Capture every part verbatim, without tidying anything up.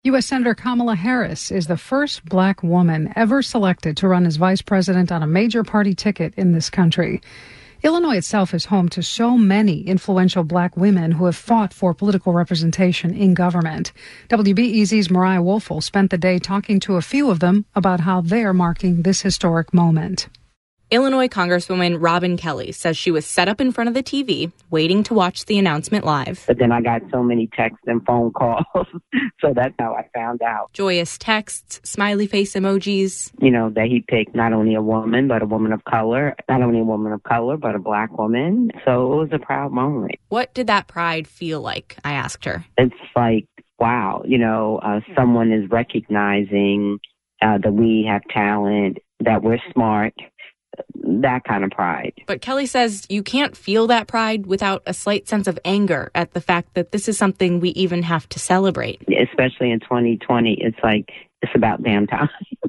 U S. Senator Kamala Harris is the first black woman ever selected to run as vice president on a major party ticket in this country. Illinois itself is home to so many influential black women who have fought for political representation in government. W B E Z's Mariah Woelfel spent the day talking to a few of them about how they're marking this historic moment. Illinois Congresswoman Robin Kelly says she was set up in front of the T V, waiting to watch the announcement live. But then I got so many texts and phone calls, so that's how I found out. Joyous texts, smiley face emojis. You know, that he picked not only a woman, but a woman of color, not only a woman of color, but a black woman. So it was a proud moment. What did that pride feel like? I asked her. It's like, wow, you know, uh, someone is recognizing uh, that we have talent, that we're smart. That kind of pride. But Kelly says you can't feel that pride without a slight sense of anger at the fact that this is something we even have to celebrate. Especially in twenty twenty, it's like, it's about damn time.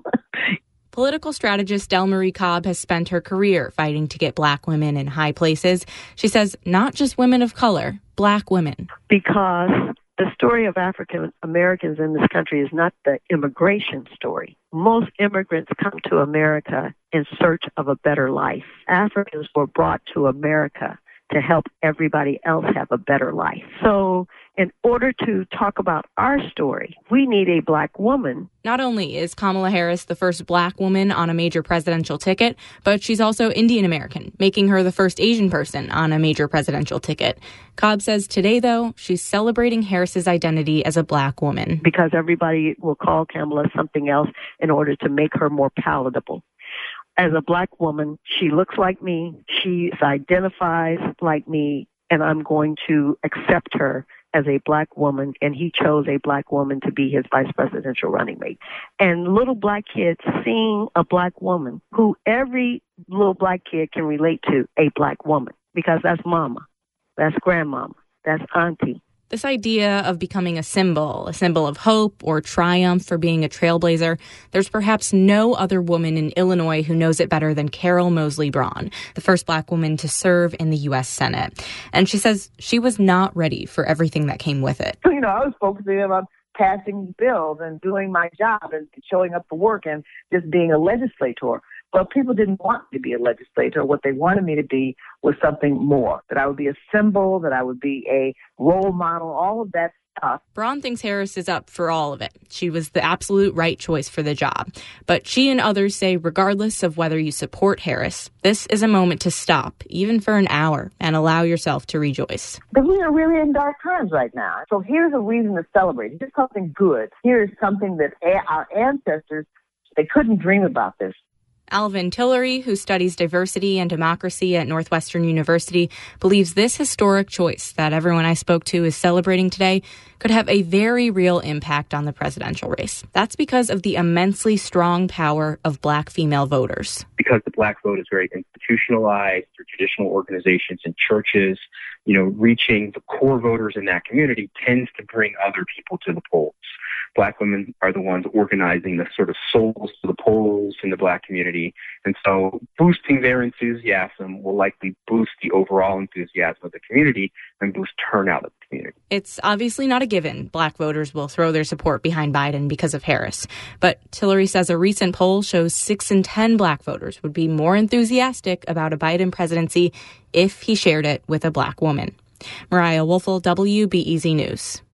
Political strategist Delmarie Cobb has spent her career fighting to get black women in high places. She says not just women of color, black women. Because the story of African Americans in this country is not the immigration story. Most immigrants come to America in search of a better life. Africans were brought to America to help everybody else have a better life. So in order to talk about our story, we need a black woman. Not only is Kamala Harris the first black woman on a major presidential ticket, but she's also Indian American, making her the first Asian person on a major presidential ticket. Cobb says today, though, she's celebrating Harris's identity as a black woman. Because everybody will call Kamala something else in order to make her more palatable. As a black woman, she looks like me, she identifies like me, and I'm going to accept her as a black woman, and he chose a black woman to be his vice presidential running mate. And little black kids seeing a black woman who every little black kid can relate to, a black woman, because that's mama, that's grandmama, that's auntie. This idea of becoming a symbol, a symbol of hope or triumph for being a trailblazer, there's perhaps no other woman in Illinois who knows it better than Carol Moseley Braun, the first black woman to serve in the U S. Senate. And she says she was not ready for everything that came with it. You know, I was focusing on passing bills and doing my job and showing up for work and just being a legislator. But people didn't want me to be a legislator. What they wanted me to be was something more, that I would be a symbol, that I would be a role model, all of that stuff. Braun thinks Harris is up for all of it. She was the absolute right choice for the job. But she and others say regardless of whether you support Harris, this is a moment to stop, even for an hour, and allow yourself to rejoice. But we are really in dark times right now. So here's a reason to celebrate. Here's something good. Here's something that our ancestors, they couldn't dream about this. Alvin Tillery, who studies diversity and democracy at Northwestern University, believes this historic choice that everyone I spoke to is celebrating today could have a very real impact on the presidential race. That's because of the immensely strong power of black female voters. Because the black vote is very institutionalized through traditional organizations and churches, you know, reaching the core voters in that community tends to bring other people to the polls. Black women are the ones organizing the sort of souls to the polls in the black community. And so boosting their enthusiasm will likely boost the overall enthusiasm of the community and boost turnout of the community. It's obviously not a given black voters will throw their support behind Biden because of Harris. But Tillery says a recent poll shows six in ten black voters would be more enthusiastic about a Biden presidency if he shared it with a black woman. Mariah Woelfel, W B E Z News.